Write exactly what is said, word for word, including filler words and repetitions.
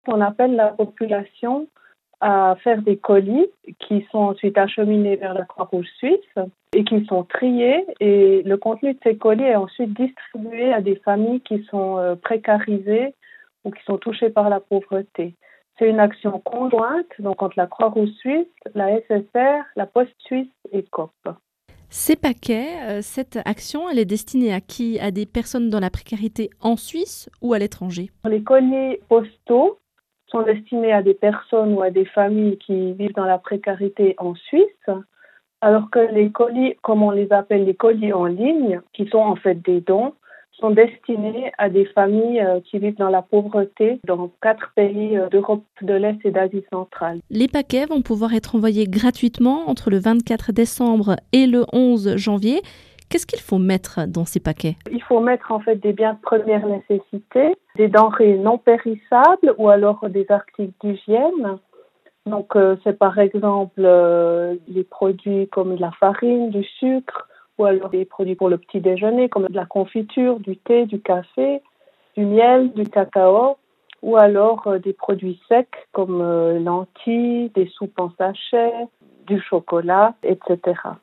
On appelle la population à faire des colis qui sont ensuite acheminés vers la Croix-Rouge suisse et qui sont triés, et le contenu de ces colis est ensuite distribué à des familles qui sont euh, précarisées ou qui sont touchées par la pauvreté. C'est une action conjointe donc entre la Croix-Rouge suisse, la S S R, la Poste suisse et Coop. Ces paquets, euh, cette action, elle est destinée à qui? À des personnes dans la précarité en Suisse ou à l'étranger? Les colis postaux sont destinés à des personnes ou à des familles qui vivent dans la précarité en Suisse, alors que les colis, comme on les appelle les colis en ligne, qui sont en fait des dons, sont destinés à des familles qui vivent dans la pauvreté dans quatre pays d'Europe de l'Est et d'Asie centrale. Les paquets vont pouvoir être envoyés gratuitement entre le vingt-quatre décembre et le onze janvier. Qu'est-ce qu'il faut mettre dans ces paquets? Il faut mettre en fait des biens de première nécessité, des denrées non périssables ou alors des articles d'hygiène. Donc euh, c'est par exemple euh, les produits comme de la farine, du sucre, ou alors des produits pour le petit déjeuner comme de la confiture, du thé, du café, du miel, du cacao, ou alors euh, des produits secs comme euh, lentilles, des soupes en sachet, du chocolat, et cetera.